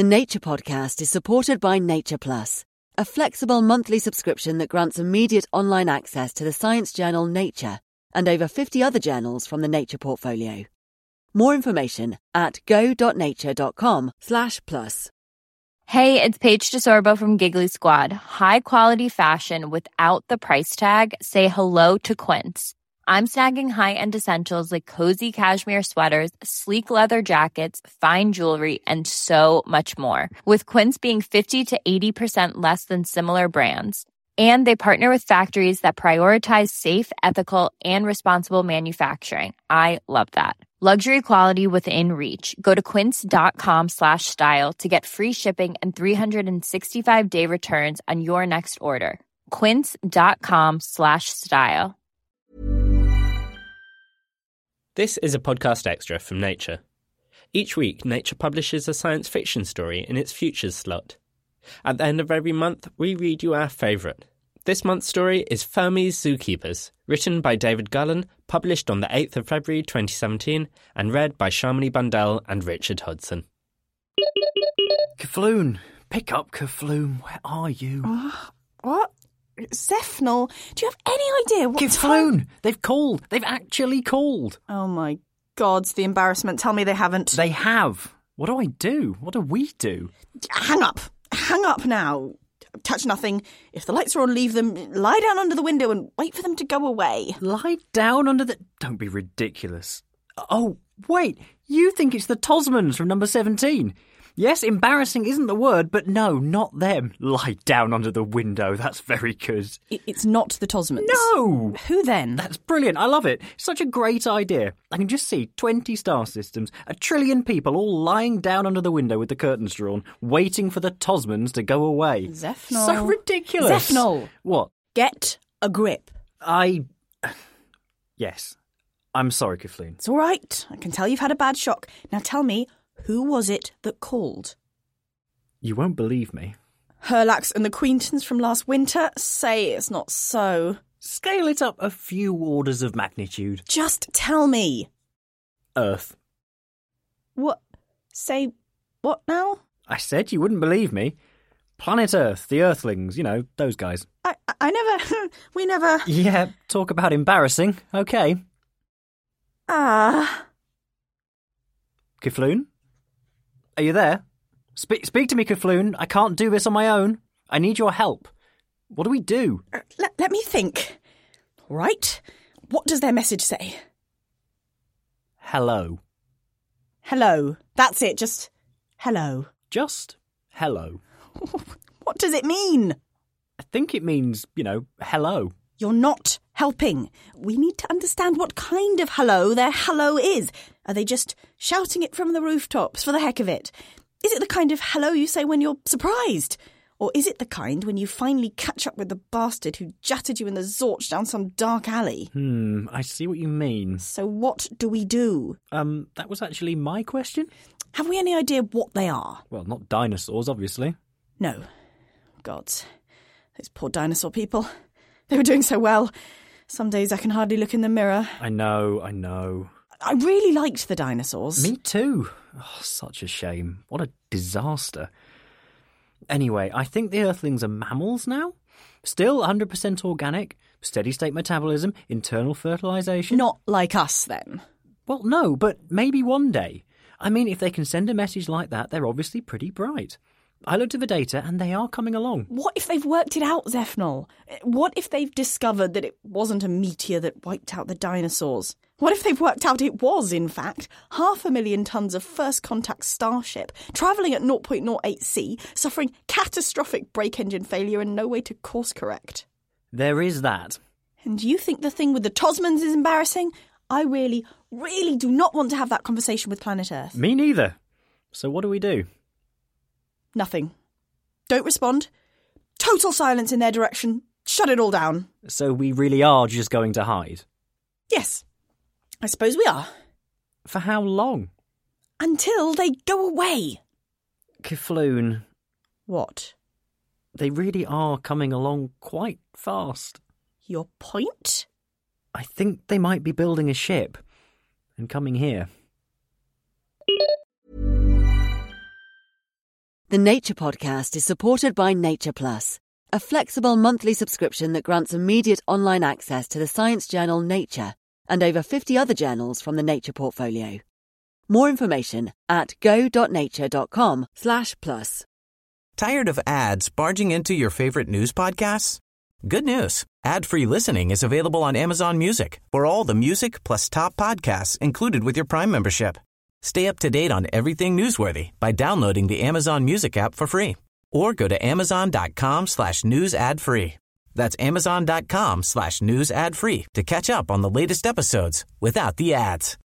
The Nature Podcast is supported by Nature Plus, a flexible monthly subscription that grants immediate online access to the science journal Nature and over 50 other journals from the Nature portfolio. More information at go.nature.com/plus. Hey, it's Paige DeSorbo from Giggly Squad. High quality fashion without the price tag. Say hello to Quince. I'm snagging high-end essentials like cozy cashmere sweaters, sleek leather jackets, fine jewelry, and so much more. With Quince being 50 to 80% less than similar brands. And they partner with factories that prioritize safe, ethical, and responsible manufacturing. I love that. Luxury quality within reach. Go to quince.com/style to get free shipping and 365-day returns on your next order. Quince.com/style. This is a podcast extra from Nature. Each week, Nature publishes a science fiction story in its Futures slot. At the end of every month, we read you our favourite. This month's story is Fermi's Zookeepers, written by David Gullen, published on the 8th of February 2017, and read by Shamini Bundell and Richard Hodson. Kafloon! Pick up, Kafloon. Where are you? What? Zephnol, do you have any idea what Kafloon! They've called! They've actually called! Oh my God, the embarrassment. Tell me they haven't. They have. What do I do? What do we do? Hang up. Hang up now. Touch nothing. If the lights are on, leave them. Lie down under the window and wait for them to go away. Lie down under the... Don't be ridiculous. Oh, wait. You think it's the Tosmans from number 17. Yes, embarrassing isn't the word, but no, not them. Lie down under the window. That's very good. It's not the Tosmans. No! Who then? That's brilliant. I love it. Such a great idea. I can just see 20 star systems, 1 trillion people all lying down under the window with the curtains drawn, waiting for the Tosmans to go away. Zephnol. So ridiculous. Zephnol. What? Get a grip. Yes. I'm sorry, Kafloon. It's all right. I can tell you've had a bad shock. Now tell me, who was it that called? You won't believe me. Herlax and the Queentons from last winter? Say it's not so. Scale it up a few orders of magnitude. Just tell me. Earth. What? Say what now? I said you wouldn't believe me. Planet Earth, the Earthlings, you know, those guys. I never... we never... Yeah, talk about embarrassing. Okay. Kafloon? Are you there? Speak to me, Kafloon. I can't do this on my own. I need your help. What do we do? Let me think. All right. What does their message say? Hello. Hello. That's it. Just hello. Just hello. What does it mean? I think it means, hello. You're not helping. We need to understand what kind of hello their hello is. Are they just shouting it from the rooftops for the heck of it? Is it the kind of hello you say when you're surprised? Or is it the kind when you finally catch up with the bastard who jattered you in the Zorch down some dark alley? I see what you mean. So what do we do? That was actually my question. Have we any idea what they are? Well, not dinosaurs, obviously. No. Gods. Those poor dinosaur people. They were doing so well. Some days I can hardly look in the mirror. I know. I really liked the dinosaurs. Me too. Oh, such a shame. What a disaster. Anyway, I think the Earthlings are mammals now. Still 100% organic, steady-state metabolism, internal fertilisation. Not like us, then. Well, no, but maybe one day. I mean, if they can send a message like that, they're obviously pretty bright. I looked at the data and they are coming along. What if they've worked it out, Zephnol? What if they've discovered that it wasn't a meteor that wiped out the dinosaurs? What if they've worked out it was, in fact, 500,000 tons of first contact Starship, travelling at 0.08 C, suffering catastrophic brake engine failure and no way to course correct? There is that. And you think the thing with the Tosmans is embarrassing? I really, really do not want to have that conversation with Planet Earth. Me neither. So what do we do? Nothing. Don't respond. Total silence in their direction. Shut it all down. So we really are just going to hide? Yes. I suppose we are. For how long? Until they go away. Kafloon. What? They really are coming along quite fast. Your point? I think they might be building a ship and coming here. The Nature Podcast is supported by Nature Plus, a flexible monthly subscription that grants immediate online access to the science journal Nature and over 50 other journals from the Nature portfolio. More information at go.nature.com/plus. Tired of ads barging into your favorite news podcasts? Good news. Ad-free listening is available on Amazon Music for all the music plus top podcasts included with your Prime membership. Stay up to date on everything newsworthy by downloading the Amazon Music app for free or go to amazon.com/news ad free. That's amazon.com/news ad free to catch up on the latest episodes without the ads.